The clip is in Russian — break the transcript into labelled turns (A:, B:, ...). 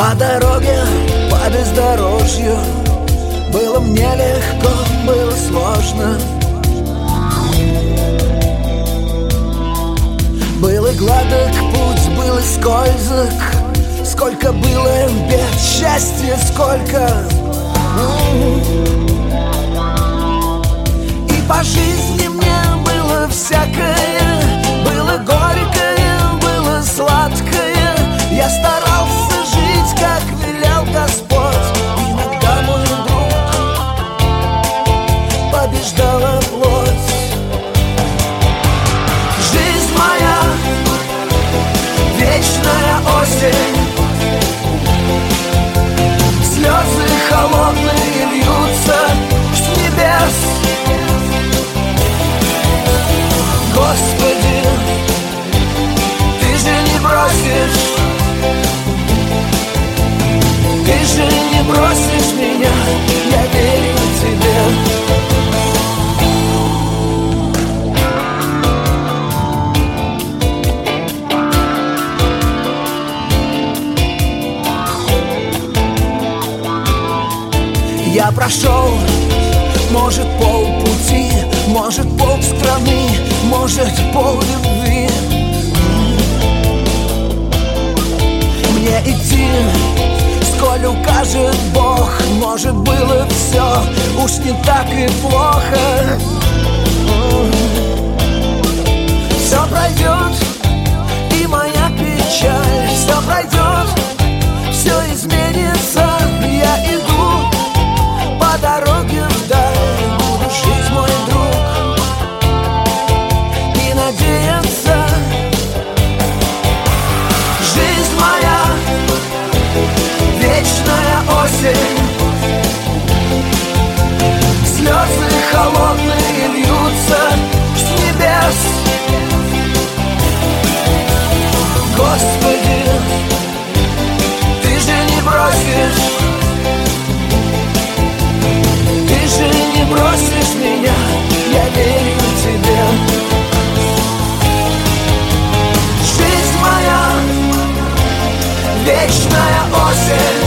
A: По дороге, по бездорожью было мне легко, было сложно. Был и гладок путь, был и скользок. Сколько было бед, счастья сколько. И по жизни мне было всякое. Было горькое, было сладкое. Я старался жить, как велел Господь. Иногда мой друг побеждала плоть. Жизнь моя, вечная осень. Слезы холодные льются с небес. Господи, Ты же не бросишь. Ты же не бросишь меня, я верю Тебе. Я прошел, может, полпути, может, полстраны, может, поллюбви. Мне идти, сколь укажет Бог. Может, было все уж не так и плохо. Все пройдет, и моя печаль. Все пройдет, все изменится. Я иду по дороге вдаль. Буду жить, мой друг, и надеяться. Жизнь моя, вечная осень. Слезы холодные льются с небес. Господи, Ты же не бросишь. Ты же не бросишь меня, я верю Тебе. Жизнь моя, вечная осень.